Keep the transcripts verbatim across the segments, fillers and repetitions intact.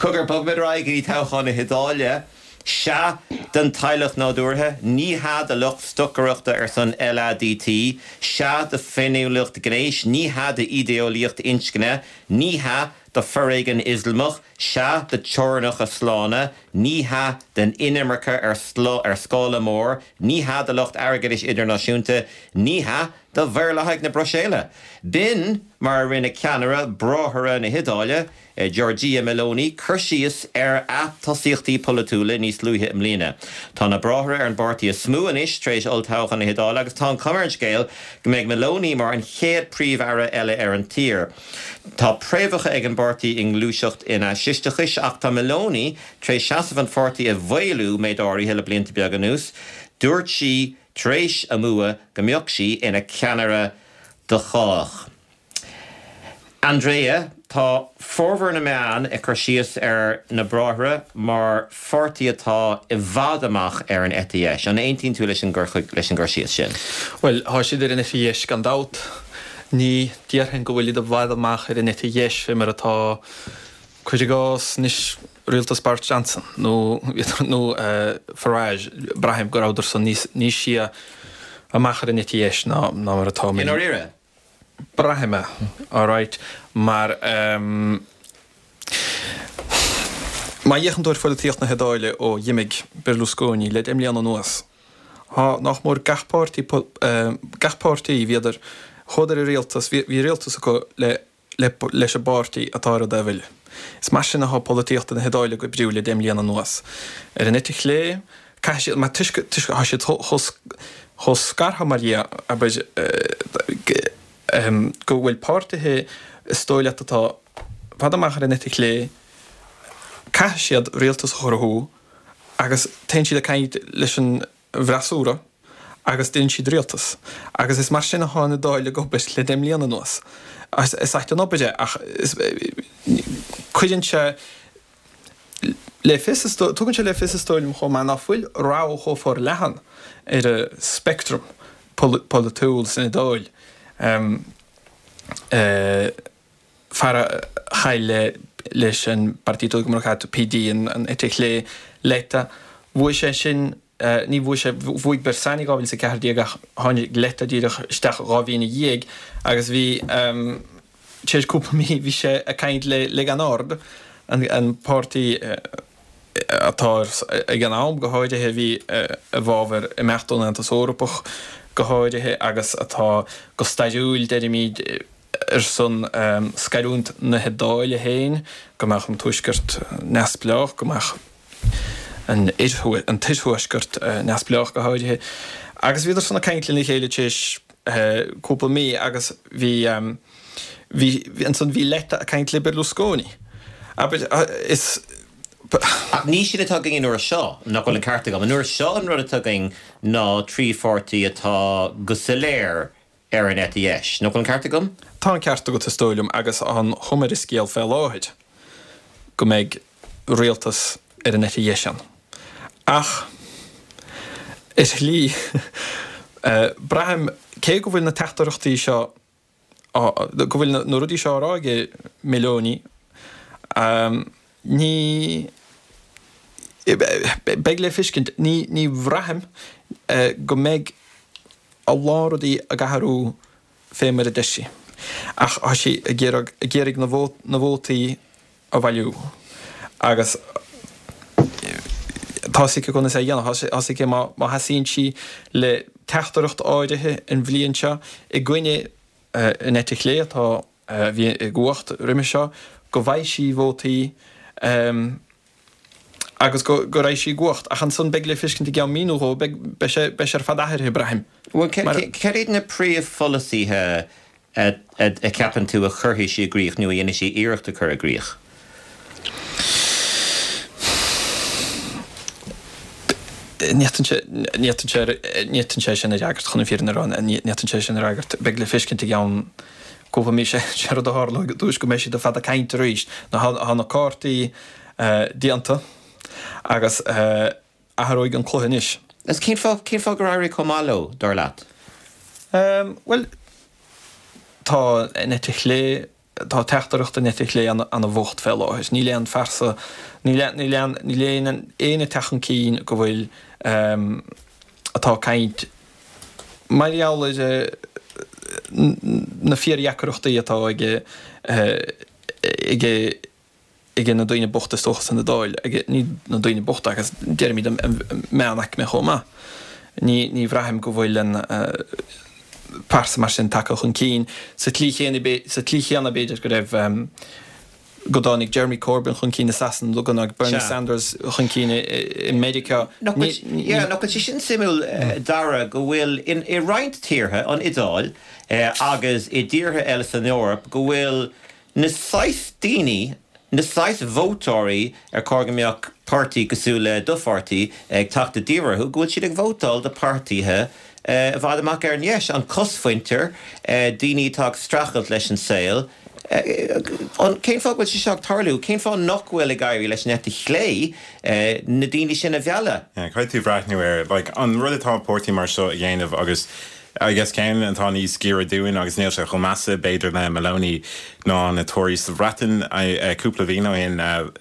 Cogur bugmid raig í táchan na Hidália, Sha den tailach nádúrtha, ní had a lucht stuckarachta ar san L A D T, Sha de féniúlucht gnéis, ní had de ideolíocht inscne, ní ha de furréigen islamach, Sha de tjornach a slána, ní ha den inimmerke ar slo ar scóla mór, ní ha de lucht airgeris internaisiúnta, ní ha de bhirlahaig na Bruxéile. Bin mar rinne ceanara bráthara na Hidália, Uh, Giorgia Meloni, Cursius er a tosíochtaí politúla níos luithe im lína. Tá na bráthra ar an bartaí a smúanis tréis oltáchan na Hidála agus tá an cumarint scéal go mbeidh Meloni mar an chéad príomh-aire eile ar an tír. Tá préomhacha ag an bartaí in glúiseacht ina sisteachis ach tá Meloni tréis seasamh an fortaí a bhailú méidáirí heile blianta beag an nús, dúirt si tréis a mua go mbeadh si ina ceanara de chách. Andrea, tá fórmhar na meán ag chuirsíos ar na bráthra mar fortaí atá i bhfad amach ar an E T S. An aontainn tú leis an gcuirsíos sin. Well, há siad ar an E T S gan dát. Ní díarthain go bhfuil iad a bhfad amach ar an E T S fi mar atá chuidir gás níos rialtas Bart Johnson nó nó Farage, Brahim go ráidir son níos sia amach ar an E T S ná mar atá. In our era? Brahima, all right, maar um, maar je door politiek na Hidália o Jimig Berlusconi led Emiliano Nuas. Ha nog maar gachparty uh, gachparty wieder hoder realtas vi realtas ko le le le party atara devil. Smashing ha politiek na Hidália go briule Emiliano Nuas. Er net chle cash ma tisch tisch ha shit hos hos scarha Maria aber Um, go bhfuil páirtithe stóile atá bhadamachar in neti clé caiisiad rialtas chorthú agus tein siad a caid leis an bhrasúra agus din siad rialtas agus is mar sin a hána dáile go beis le Emiliano Nuas. Is aicht an opide ach chuidann se le tugann se le fisastóilm chomh man nachfuil rá cho for lehan ar a spectrum politúil in dáil. Um, uh, Fara chaile leis an Partito Democrata P D an etich le leta bhui sé sin ní bhui sé bhuaig bersanig ábhail sa cehardíag ach tháinig leta díadach isteach rábhíonna dhéag agus bhí téir cúpa mí bhí sé a caint le le an ord an pártaí atá ag an am go háidethe bhí a bhábhar i mechtún an tas Eorpach go háidethe agus atá go staidúil deidir míad ar son um, scairúnt na Hidália héin go meach an tuisgurt nesbleach go meach an tuishuasgurt uh, nesbleach go háidethe agus bhíidir son a caintlinn i chéile téis uh, cúpla mí agus bhí um, bhí an son bhí leta a caintli Berlusconi aber uh, is ní sin atá gin nuair seo nach bhfuil an carta go nuair seo an rud atá gin ná trí forty atá go saléir ar an E T S nach bhfuil an carta gom? Tá an carta go tastóilm agus an chumar is scéal fel áid go méid rialtas ar an E T S an. Ach is lí uh, Brahim cé go bhfuil na teachtarachtaí seo go bhfuil na, na rudí seo ráige Meloni um, ní beag le fiscint ní ní bhraham uh, go méid a láradí a gaharú fémar a deisi ach a si a gérig na bhótaí a bhailiú agus tá si go sé dhéana has ché má hasíonn si le teachtareacht áidethe in bhliain seo i gcuine uh, in éte lé tá uh, bhí i gcuacht riime seo go bhaid si bhótaí Um, agus go, go raibh sí gcuacht ach an son beag le fiscint i gceann míú be be ar fad athir Ibrahim. Well, ceir na príomh folasíthe a ceapan tú a churthaí sí gríoch nó a dhéana sí iireachta chur a gríoch? Nítan sé sin a reagart chuna fír narán a nítan sé sin a reagart beag le fiscint i gceann Cúpa mí sé sear do hála dúis go méisi do fad a caint ríis na hána cártaí uh, dianta agus uh, athróig an chluthanis. Is cén fá cén fá go raibh comáló dar leat? Um, well, tá nete lé tá teachtarachta netic lé an a bhocht fel áis. Ní lean farsa, ní lean éine techan cín go bhfuil um, atá caint Mariaal is na vier jaarachta atá ige ige ige na doine bochta stochas an na dáil, ige ní na doine bochta agus Jeremy am meannach me choma. Ní ní bhraham go bhfuil an parsa mar sin takeach an cín sa tlíchéanna beidir go raibh um, godánig Jeremy Corbyn chun cín assassin luganag Bernie yeah. Sanders chun cín in Medica. No, yeah, no, si sin simú uh, dara go bhfuil in i roint tíortha an idáil uh, agus i ddíortha eile san Eorp go bhfuil na sais daoine na sais vótáirí ar cógameach party cosúla dufartí ag tachta díortha go bhfuil siad ag vótáil de partíthe Uh, bhd amach ar yes an cosfuinter uh, daoine tá strachelt leis an saoil. Uh, cén fág bhfuil si seach tarlú, cén fá nachhfuil a gairí leis neta chlé uh, na daoine sin a bheala. Yeah, quite tú bhreithniú ar, like, an rud atá Porty mar seo a dhéanamh agus I guess céim antá níos gíra dúin agus níl se chomasa beidir le Maloney ná na Tories sa bhreatain cúpla bhína in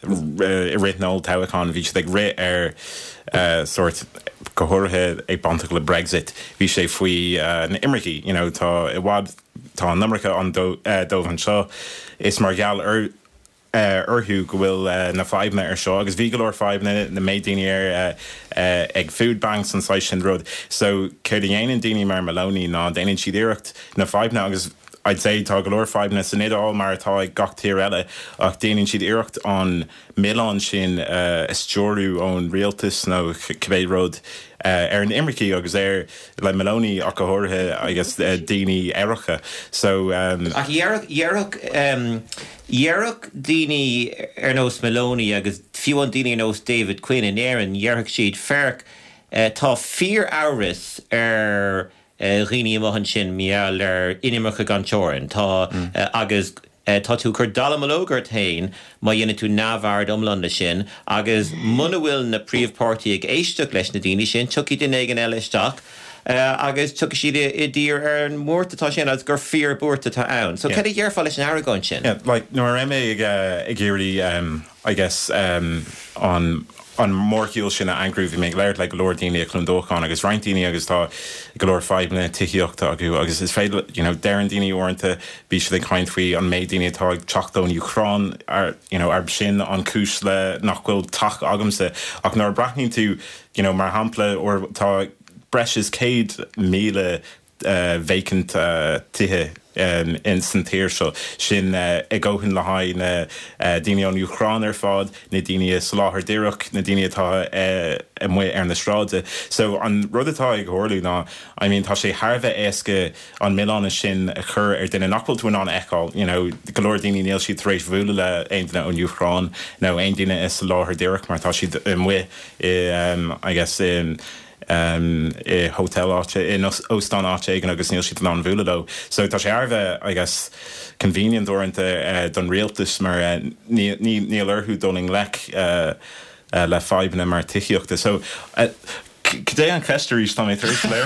i réitnóil teachán bhí ag ré ar Uh, sort gohorthe ag bantach le Brexit bhí sé faoi uh, na Imricí, you know, tá i bhád tá an Numracha an dómh an seo is mar geall ar uh, orthú go bhfuil uh, na fáimne ar seo agus bhí go leor fáimne na méid daoine ar uh, uh, ag food banks an sais sin rud. So céir dhéanaan daoine mar Maloney ná déanaan siad iirecht na fáimne agus I'd say tá go leor fáimne san idáil mar atá ag gach tír eile ach déanaan siad iirecht an Milan sin uh, isteorú ón rialtas nó Cibé Road uh, ar an Imricí agus ar le Maloney ach go hórthe agus uh, daoine éireacha. So um ach dhearach um dhearach daoine ar nós Maloney agus fiú an daoine ar nós David Quinn in éireann dhearach siad ferch uh, tá fíor áras ar Uh, Rini mohan sin miall ar inimircha gan teorann tá mm. uh, agus uh, tá tú chur dalamalógart hain má dhéanana tú nábhar domlanda sin agus muna bhfuil na príomhpáirtí ag éisteach leis na daoine sin tuí den éigen eile isteach uh, agus tucha siad i dtír ar an mórtatá sin as gur fíor búirtatá ann. So cad a dhearfáil leis an Aragon sin? Yeah, like, nó ar éime ag ag géirí um, I guess um, on an mórciúil sin a angrú bhí méid leir le go leor daoine a clúndóchán agus roint daoine agus tá go leor fáimne tiíochta acu agus is féidir, you know, dean daoine orintanta bhí se ag chaint faoi an méid daoine tá teachtón Ucrán ar, you know, ar sin an cúis le nach bhfuil tach agamsa ach nar braithnín tú, you know, mar hampla or tá breis is céad míle uh, vacant uh, tithe Um, in san tíir seo sin uh, ag óhann le haid na uh, daoine an Ucrán ar fád na daoine sláthar díreach na daoine atá uh, i mu ar na stráide. So an rud atá ag ghabhorlú ná I mean tá sé tharbheith éasca an Milána sin a chur ar duine nachfuil tú an eáil, you know, go leor daoine níl siad tar éis bhúla le aon duine an Ucrán nó aon duine is láthar díreach mar tá siad i mu um, I guess um, um e hotel áte in Óstán áte igen agus níl siad an bhúla dó. So tá sé arbheith I guess convenient orintanta uh, don rialtas mar uh, níl orthú doling lech uh, uh, le fáimne mar tiíochta. So uh, Cdé an creisteéis tá mé thuéis léir.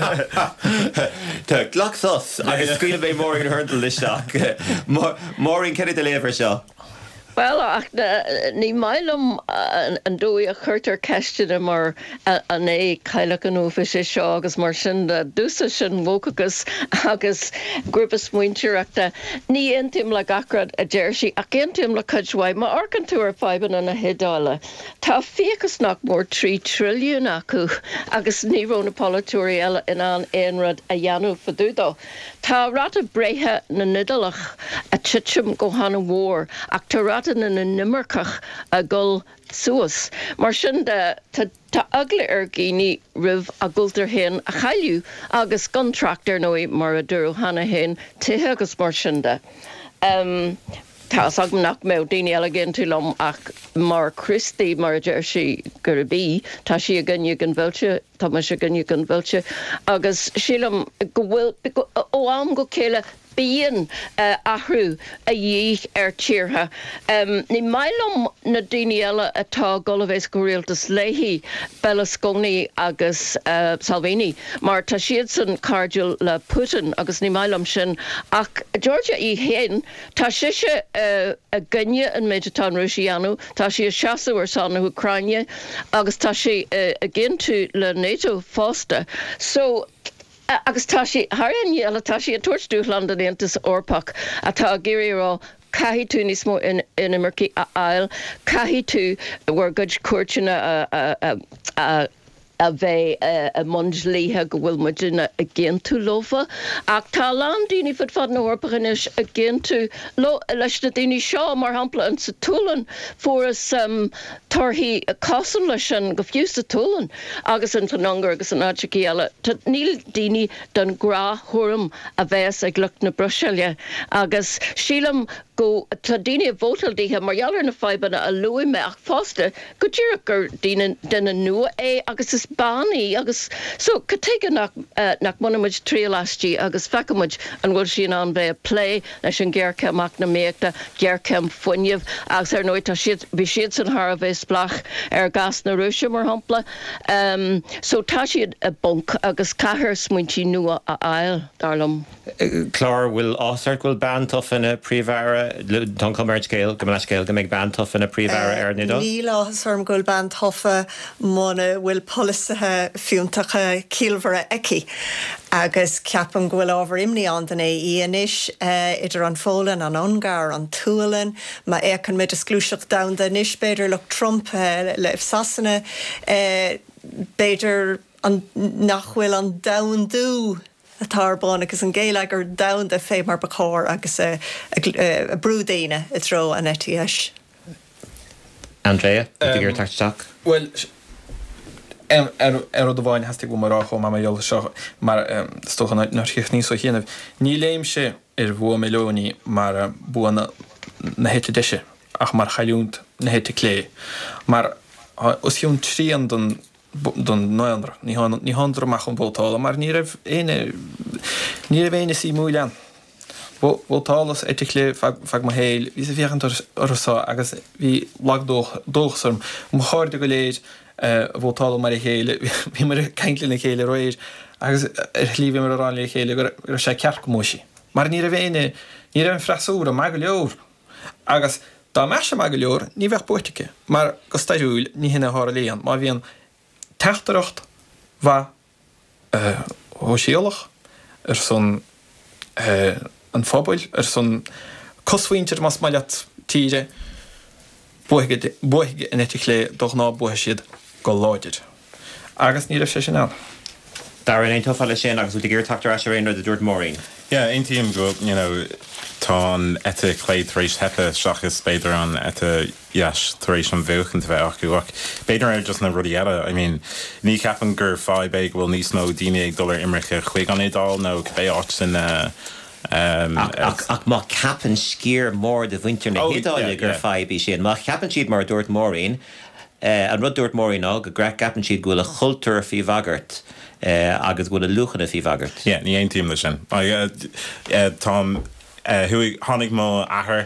Tá ghlachas agus scríanna bé mór an thurntal listeach. Mór an ceidir de léomhar seo. Well, ach, ní mailum an dói a chuirtar ceistena mar an é caiile an ufa sé seo agus mar sin de dúsa sin mhócagus agus grúpa smuinteachta ní intim le gacrad a deirsí ach intim le cudhhaid má orcan tú ar faiban an na hidála. Tá fiachas nach mór trí trilliún acu agus níróna polytúirí eile in an éonrad a dheanú faúdó. Tá rata breithe na nidalach a titim go hána mhór ach tá rata na na nimmercach a gul suas. Mar sin de tá agla ar gíní rih a gultar hen a chailú agus contractor nói mar a dúrú hana hen tithe agus mar sin de. Um, Tá agam nach mé daoine eile gin tú lom ach mar Christy mar a deir si gur bí, tá si a gnne an bhilse, tá mar se gnne an bhilse agus sílam go bhfuil ó am go céile bíon uh, ahrú a dhí ar tíortha. Um, ní mailm na daoine eile atá golabhéis go rialtas léithí Berlusconi agus uh, Salvini, mar tá siad san cardúil le Putin agus ní mailm sin ach Georgia í héin tá siise uh, a gunne an méid atá Rúsíanú, tá si a seaú ar san na Ucraine agus tá si uh, a ginú le NATO fásta. So Uh, agus tá si haran eile tá si a tuairtúland an Aontas Orpach atá géirrá caihí tú níos mó in in imircí a ail, caihí tú bhar gud cuairteanna a a a a bheith uh, a mundlíthe go bhfuil muidirna a ggéan tú lofa ach tá lán daoine fud fad na Orpachan a ggéan tú lo leis na daoine seo mar hampla an sa túlan furas um, tarthaí a cosan leis an go fiú sa túlan agus an tanangar agus an áiticí eile tá níl daoine don grá thuram a bheits ag lucht na Bruseile agus sílam go tá daoine a bhótaldíthe mar ealar na feibanna a luí me ach fásta go dtíra gur daoine denna nua é agus is bánaí agus so go teige nach uh, nach muid trí lastí agus fecamuid an bhfuil sin an bheith a lé leis an ggéirceach na méachta ggéircem foiineh agus ar nóid tá siad bhí siad san thar a bheith splach ar gas na Rúise mar hampla um, so tá siad a bunk agus caiair smuintí nua a ail darlam. Clár bhfuil ástart bhfuil bantof in a príomhhara don commerce scéil go meas scéil go méid bantof in a príomhhara ar nidó? Ní láthasarm gúil bantofa mána bhfuil polisathe fiúntacha cíalmhara eici agus ceapan gúil ábhar imní an den é íonis uh, idir an fólan an ongar an túlan má écan mid a sclúiseach da den isis beidir le Trump uh, le sasanna uh, beidir an nachhfuil an daundú a tarbán agus an géile gur daun de fé mar bacór agus a, a, a brúdaine i tro an etíis. Andrea, um, gur tarteach? Well, er er do bhain hastig go mar racho ma jol seo mar stochan nar chichní so chéanamh. Ní léimse ar bhua melóní mar buana na héte deise ach mar chaúnt na héte clé. Mar os hiún trí an don don noandra ní han ní handra mach an bótála mar ní raibh éine ní raibh éine sí múlean. Bo bótálas eticlé fag ma héil ví a bhíchan orsa agus bhí lagdóch dóchsarm m cháirde go léid bótála mar chéile bhí mar caiintlin na chéile roiir agus ar chlíbhí mar arán le chéile gur sé ceart móisi. Mar ní raibh éine ní raibh freasúra me go leor agus dá me se me go leor ní bheith buitice mar go staisiúil ní hinna hára léan má bhíon teachtarocht bha ó síolach ar son an fábail ar son cosfuintir mas maileat tíre buige in éitic lé doch ná buhe siad go láidir. Agus ní raibh sé sin ná. Dar in ein tofa le sin agus ú gur tachtar as réon de dúirt mórín. Yeah, ein tíim go, you know, tá ete clé éis hepe seachas beidir an ete yes, éis an bhuachan bheith acuach. Beidir ar just na rudí eile. I mean, ní ceapan gur fáid beig bhfuil níos mó daoine ag dul imirice chuig an édal nó bé áit sin Um, ach ach má capan scír mór de bhaintear na hédáile gur fáibí sin. Má capan siad mar dúirt mórín, an rud dúirt mórín á go greith capan siad gúil a chultúr fí bhagart agus gúil a luchanna fí bhagart. Yeah, ní aon tíim lei sin. Tá thuig tháinig má athair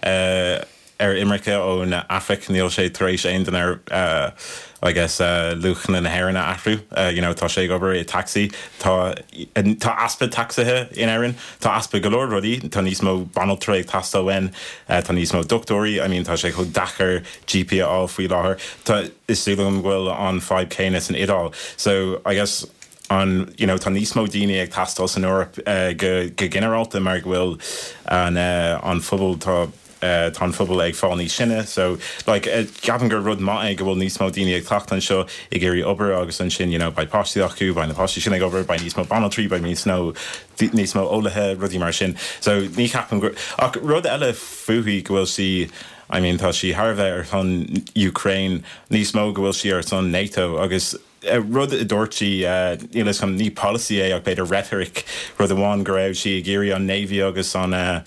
ar imirice ó na Afric níl sé tar éis aon den ar I guess uh, luchan na héirna ahrú, uh, you know, tá sé gobar i taxi, tá tá aspa taxathe in éireann, tá aspa golóir rudí, tá níos mó banaltréig tasta wen, uh, tá níos mó doctóí, I mean, tá sé chug dachar G P á faoi láthair, tá is súlum bhfuil an five K nas an idál. So I guess on, you know, tá níos mó daoine ag tastal san Eorp uh, go go generalta mar bhfuil an uh, an fubal tá Uh, tan fubal ag fáilní sinne, so like uh, gapan gur rud má ag go bhfuil níos mó daoine ag tachtan seo i géirí obair agus an sin, you know, by páistí acu, by na páistí sin ag obair, by níos mó banaltrí, by níos nó níos mó ólathe rudí mar sin. So ní capan gur ach rud eile fuaí go bhfuil si, I mean, tá si Harbheith ar chun Ukraine, níos mó go bhfuil si ar son NATO agus Uh, rud a dúirtí uh, ílas chun ní policy é ag beidir rhetoric rud amháin go raibh si géirí an Navy agus an uh,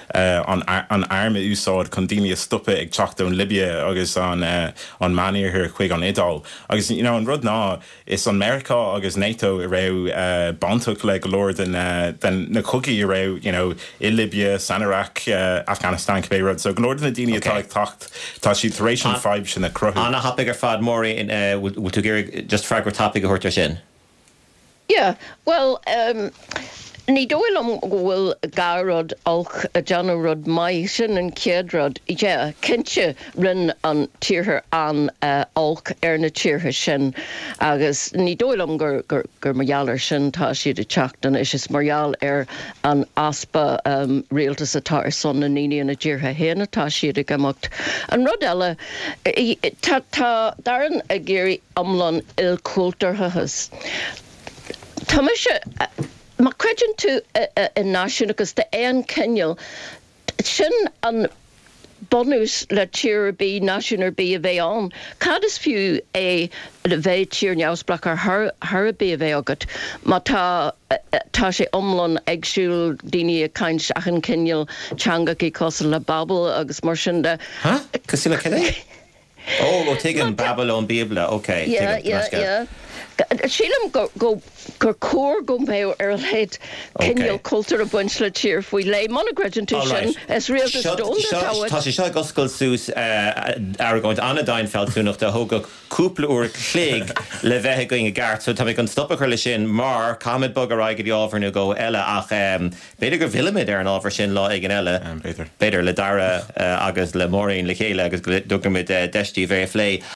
uh, an, an arme úsáid chun daoine stoppe ag teachta an Libya agus an, uh, an maníir thir chuig an Idal. Agus, you know, an rud ná, is an America agus NATO i rau uh, bantuch le golóir den, uh, den na cookie i rau, you know, i Libya, San Iraq, uh, Afghanistan, Cape Road. So golóir den na daoine atá ag tacht, tá si taréis an fibe sin na cruthú. Anna hapig ar fad mórí in uh, will to gear just fragor topic a horta sin. Yeah, well, um, ní dóilm bhfuil garrod alch a janarod mai sin an céadrod, yeah, cinse rin an tíorthair an uh, alch ar na tíortha sin, agus ní dóilm gur, gur, gur margheallar sin tá siad a teachtain is is margheall ar an aspa um, rialtas atá ar son na níine na tíortha héana tá siad a gamacht. An rud eile, tá tá daran a géirí amlan il cultarthachas. Tá me se má creideann tú i náisiún agus de éon cinneal sin an bonús le tír bí náisiúnar bí a bheith an. Cad is fiú é le bheith tír neamhsplach ar thar bí a bheith agat, má tá tá sé omlan agsúil daoine a caint achan cinneal teangaí cosal le Babel agus mar sin de. Huh? Cosí le cinné? Oh, go tuigeann Babylon Bíbla, okay. Yeah, yeah, yeah. Sílam go go gur cór go mé ar leid cinneal cultúr a buint le tír faoi le mana greideann tú sin is rial is dón Tá sé seo goscail sús ar gáint Anna Deinfeld túnach de thóga cúpla úr cléig le bheithe going a gart, so tá mé an stoppa chuir le sin mar camid bug ar aige ábharnú go eile ach beidir gur bhiimiid ar an ábhar sin lá ag an eile. Beidir le dara agus le móraín le chéile agus dúgamid deistí bhéir flé.